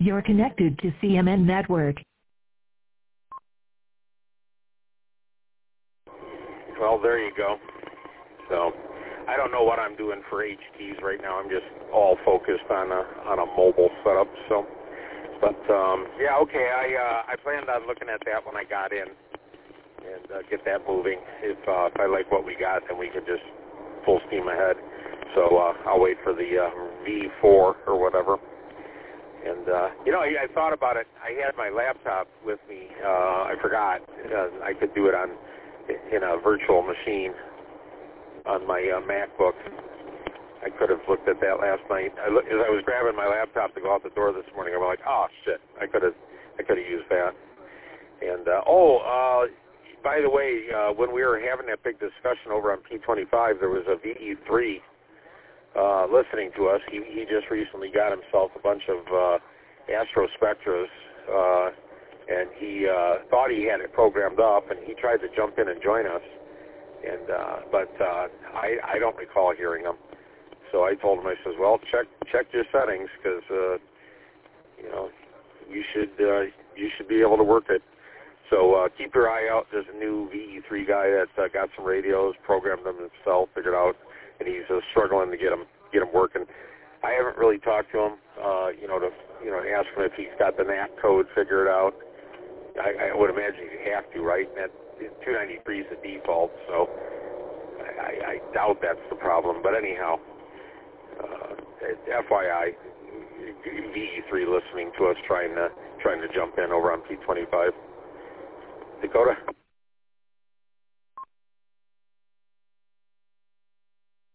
You're connected to CMN Network. Well, there you go. So I don't know what I'm doing for HTs right now. I'm just all focused on a mobile setup. So, but yeah, okay. I planned on looking at that when I got in and get that moving. If I like what we got, then we can just full steam ahead. So I'll wait for the V4 or whatever. And I thought about it. I had my laptop with me. I forgot I could do it in a virtual machine on my MacBook. I could have looked at that last night. As I was grabbing my laptop to go out the door this morning, I'm like, oh shit, I could have used that. And by the way, when we were having that big discussion over on P25, there was a VE3 listening to us. He just recently got himself a bunch of Astro Spectras, and he thought he had it programmed up, and he tried to jump in and join us. And but I don't recall hearing him. So I told him, I says, well, check your settings, because you should be able to work it. So keep your eye out. There's a new VE3 guy that got some radios, programmed them himself, figured out, and he's struggling to get them working. I haven't really talked to him, to ask him if he's got the NAC code figured out. I would imagine he'd have to, right? That 293 is the default, so I doubt that's the problem. But anyhow, FYI, VE3 listening to us trying to jump in over on P25. Dakota?